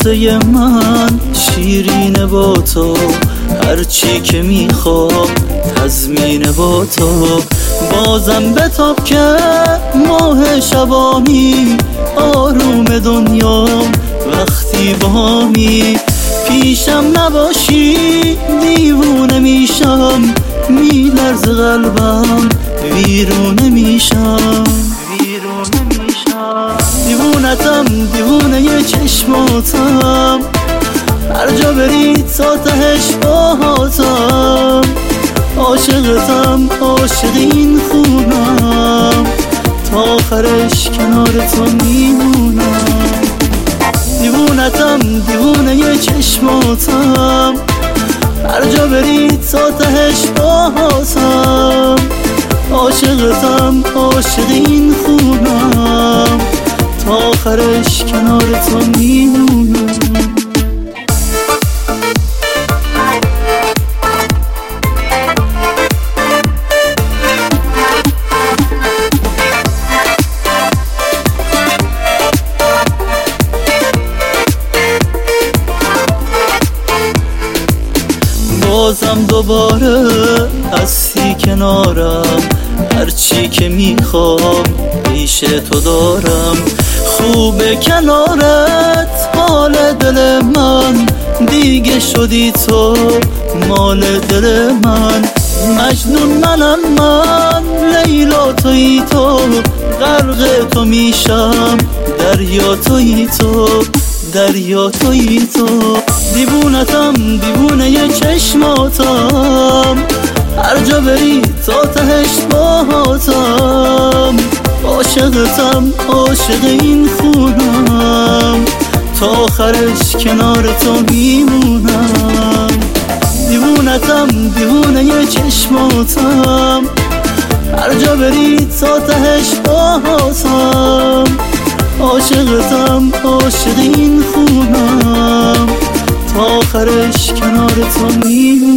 قصه من شیرینه با تو، هرچی که میخوام تضمینه با تو. بازم بتاب که ماه شبامی، آروم دنیام وقتی بامی. پیشم نباشی دیوونه میشم، میلرز قلبم ویرونه میشم. دیوونتم دیوونه چشماتم، هر جا بری تا تهش باهاتم. عاشقتم عاشق این خونم، تا آخرش کنار تو میمونم. دیوونتم دیوونه چشماتم، هر جا بری تا تهش باهاتم. عاشقتم عاشق این خونم، تا آخرش کنار تو میمونم. بازم دوباره هستی کنارم، هرچی که میخوام پیش تو دارم. خوبه کنارت حال دل من، دیگه شدی تو مال دل من. مجنون منم من، لیلا تویی تو، غرق تو میشم دریا تویی تو، دریا تویی تو. دیوونتم دیوونه چشماتم، هر جا بری تا تهش باهاتم. عاشقتم عاشق این خونم، تا آخرش کنار تو میمونم. دیوونتم دیوونه چشماتم، هر جا بری تا تهش باهاتم. عاشقتم عاشق این خونم، تا آخرش کنار تو میمونم.